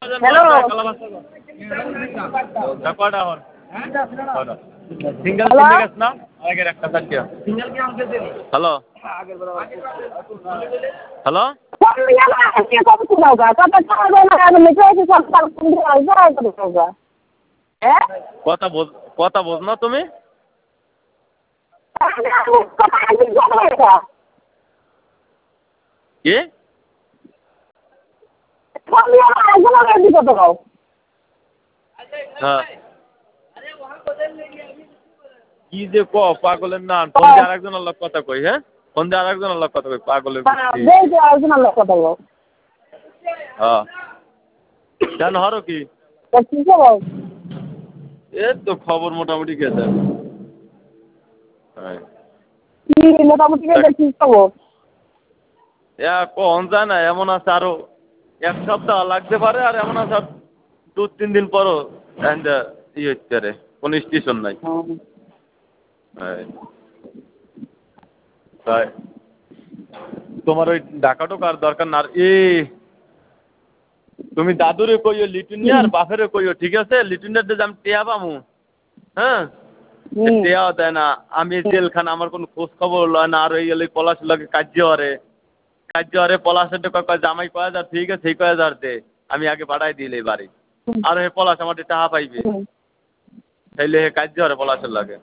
hello single hello কিনে গেছ না আগের একটা চারটিয়া হ্যালো হ্যালো কথা বোঝ কথা বোঝ না তুমি কি হ্যাঁ কি যে ক পাগলের না ফোন দিয়ে আরেকজনের লোক কথা কই হ্যাঁ ফোন দিয়ে আরেকজনের লোক কথা কই পাগলের বুদ্ধি হ্যাঁ কেন হরো কি এ তো খবর মোটামুটি গেছে মোটামুটি কখন যায় না এমন আছে আরো এক সপ্তাহ লাগতে পারে আর এমন আছে 2-3 দিন পরও ইয়ে হচ্ছে রে কোনো স্টেশন নাই তাই তোমার ওই ঢাকা ঢোকার দরকার না আর তুমি দাদুরে কইও লিটুনিয়া আর বাপেরে কইও ঠিক আছে লিটুনিয়ার যে আমি টেয়া পামু হ্যাঁ টেয়াও দেয় না আমি জেলখানা আমার কোনো খোঁজ খবর লয় না আর ওই গেলে পলাশ লাগে কার্য হরে পলাশের কয় জামাই কয় হাজার ঠিক আছে সেই কয় হাজার দে আমি আগে বাড়াই দিলে বাড়ি আর হে পলাশ আমার টাকা পাইবে তাইলে হে কার্য হরে পলাশের লাগে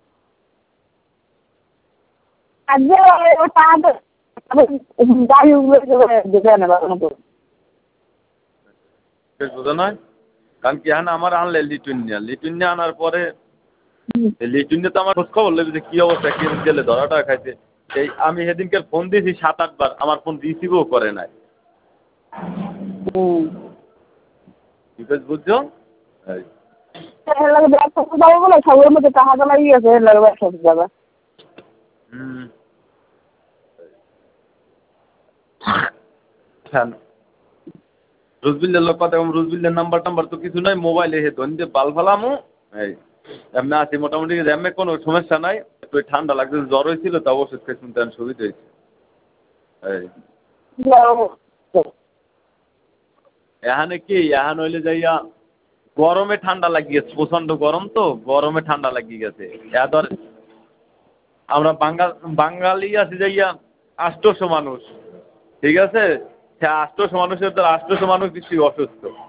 বুঝো নয় কারণ কি হ্যাঁ আমার আনলে লিটুনিয়া আনার পরে লিটুনিয়া তো আমার খোঁজ খবর লেগে যে কি অবস্থা কি গেলে ধরাটা খাইছে এই আমি সেদিনকে ফোন দিয়েছি 7-8 বার আমার ফোন রিসিভও করে নাই বুঝছো রুজবিল্লের লোক কথা রুজবিল্লের নাম্বার টাম্বার তো কিছু নাই মোবাইলে হে ধন যে বাল ফালামু এই এমনি আছি মোটামুটি এমনি কোনো সমস্যা নাই একটু ঠান্ডা লাগছে জ্বর হয়েছিল তা ওষুধ খেয়ে শুনতে সুবিধা হয়েছে এই এখানে কি এখন হইলে যাইয়া গরমে ঠান্ডা লাগিয়েছে প্রচণ্ড গরম তো গরমে ঠান্ডা লাগিয়ে গেছে ধর আমরা বাঙালি আছি যাইয়া 800 মানুষ ঠিক আছে সে 800 মানুষের ধর 800 মানুষ বেশি অসুস্থ